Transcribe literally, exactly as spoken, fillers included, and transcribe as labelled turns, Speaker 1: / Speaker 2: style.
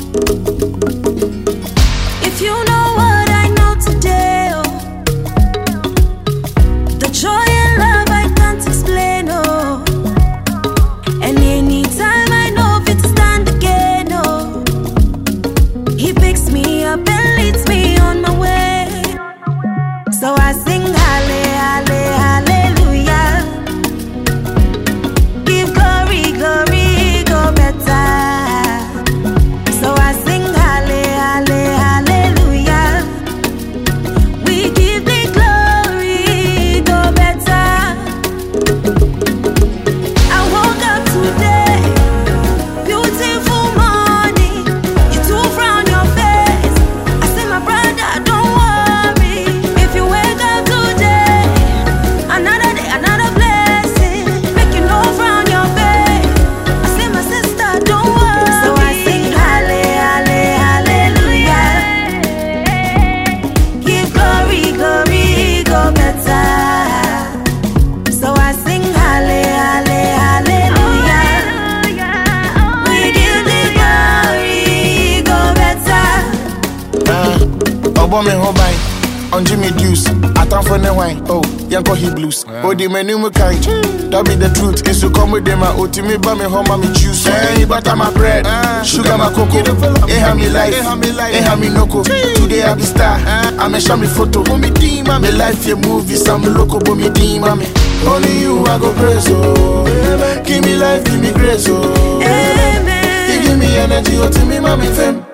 Speaker 1: If you know what I know today, oh, the joy and love I can't explain, oh, and anytime I know fit to stand again, oh, he picks me up and leads me on my way. So I sing halle, halle, hallelujah. Give glory, glory, go better. So I sing halle, halle, hallelujah. We give the glory, go better. I woke up today, beautiful morning. You two frown your face. I say, my brother, don't worry. If you wake up today, another day, another blessing. Make you no frown your face. I say, my sister, don't worry. So I sing halle, halle, hallelujah. Give glory, glory, go better. So I sing halle, halle, hallelujah. We give the glory, go better.
Speaker 2: Uh, Obo me ho bai, on Jimmy Deuce, I time for the wine. Oh, yanko he blues. Oh, the menu me kind. That be the truth. Is to come with them, I oti me ba me home, me juice. Hey, butter my bread, sugar my cocoa. Eh, ha me life, eh, ha me noko. Today I be star. I'm a shami photo. Oh, me team, I'm a life, your movie, some loco, but me team, I'm only you, I go praise. Oh, give me life, give me grace. Oh,
Speaker 1: Amen.
Speaker 2: you give me energy, oh, to me, mommy, fam.